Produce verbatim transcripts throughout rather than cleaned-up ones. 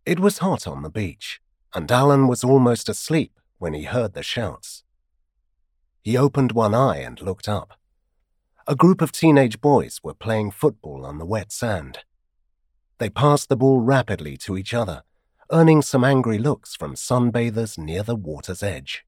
It was hot on the beach, and Alan was almost asleep when he heard the shouts. He opened one eye and looked up. A group of teenage boys were playing football on the wet sand. They passed the ball rapidly to each other, earning some angry looks from sunbathers near the water's edge.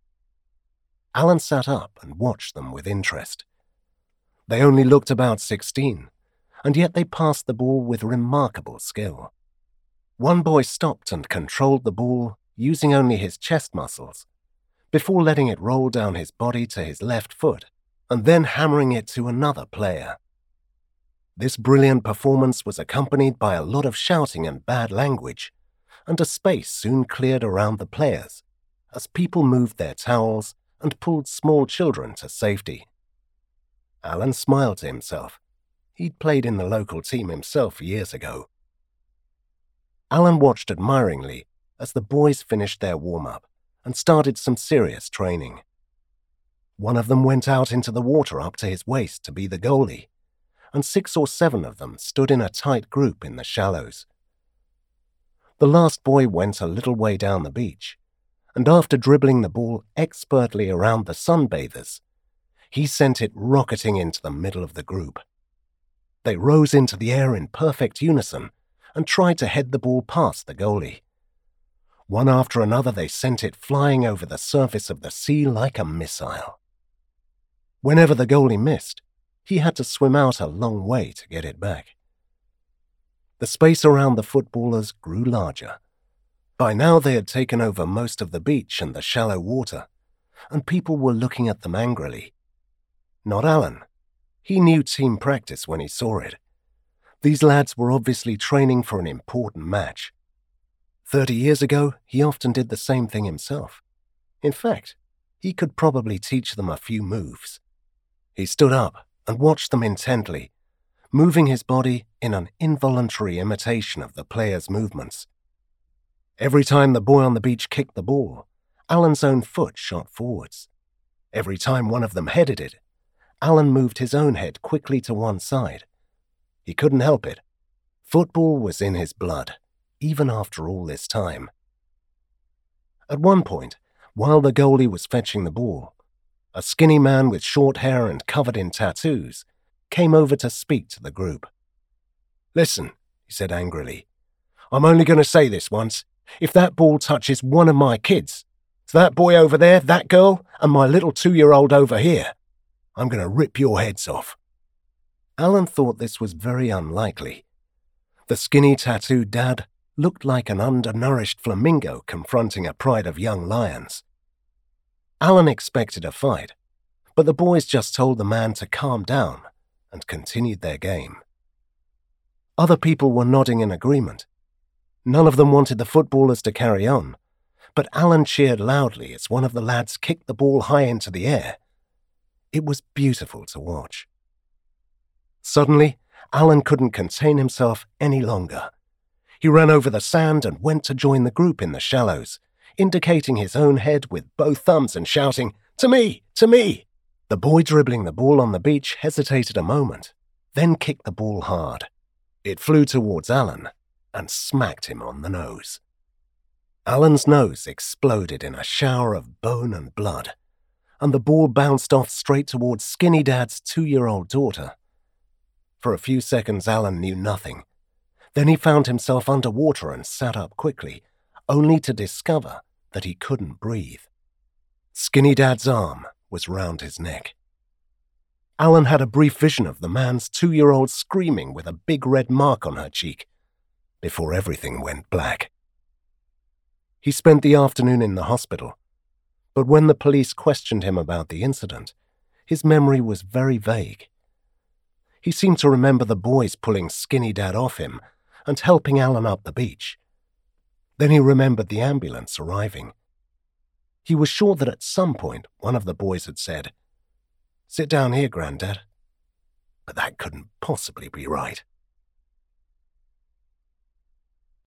Alan sat up and watched them with interest. They only looked about sixteen, and yet they passed the ball with remarkable skill. One boy stopped and controlled the ball using only his chest muscles, before letting it roll down his body to his left foot and then hammering it to another player. This brilliant performance was accompanied by a lot of shouting and bad language, and a space soon cleared around the players as people moved their towels and pulled small children to safety. Alan smiled to himself. He'd played in the local team himself years ago. Alan watched admiringly as the boys finished their warm-up and started some serious training. One of them went out into the water up to his waist to be the goalie, and six or seven of them stood in a tight group in the shallows. The last boy went a little way down the beach, and after dribbling the ball expertly around the sunbathers, he sent it rocketing into the middle of the group. They rose into the air in perfect unison and tried to head the ball past the goalie. One after another they sent it flying over the surface of the sea like a missile. Whenever the goalie missed, he had to swim out a long way to get it back. The space around the footballers grew larger. By now they had taken over most of the beach and the shallow water, and people were looking at them angrily. Not Alan. He knew team practice when he saw it. These lads were obviously training for an important match. Thirty years ago, he often did the same thing himself. In fact, he could probably teach them a few moves. He stood up and watched them intently, moving his body in an involuntary imitation of the players' movements. Every time the boy on the beach kicked the ball, Alan's own foot shot forwards. Every time one of them headed it, Alan moved his own head quickly to one side. He couldn't help it. Football was in his blood, even after all this time. At one point, while the goalie was fetching the ball, a skinny man with short hair and covered in tattoos came over to speak to the group. "Listen," he said angrily, "I'm only going to say this once. If that ball touches one of my kids, so that boy over there, that girl, and my little two-year-old over here, I'm going to rip your heads off." Alan thought this was very unlikely. The skinny tattooed dad looked like an undernourished flamingo confronting a pride of young lions. Alan expected a fight, but the boys just told the man to calm down and continued their game. Other people were nodding in agreement. None of them wanted the footballers to carry on, but Alan cheered loudly as one of the lads kicked the ball high into the air. It was beautiful to watch. Suddenly, Alan couldn't contain himself any longer. He ran over the sand and went to join the group in the shallows, indicating his own head with both thumbs and shouting, "To me! To me!" The boy dribbling the ball on the beach hesitated a moment, then kicked the ball hard. It flew towards Alan and smacked him on the nose. Alan's nose exploded in a shower of bone and blood, and the ball bounced off straight towards Skinny Dad's two-year-old daughter. For a few seconds Alan knew nothing. Then he found himself underwater and sat up quickly, only to discover that he couldn't breathe. Skinny Dad's arm was round his neck. Alan had a brief vision of the man's two-year-old screaming with a big red mark on her cheek, before everything went black. He spent the afternoon in the hospital, but when the police questioned him about the incident, his memory was very vague. He seemed to remember the boys pulling Skinny Dad off him and helping Alan up the beach. Then he remembered the ambulance arriving. He was sure that at some point one of the boys had said, "Sit down here, Grandad." But that couldn't possibly be right.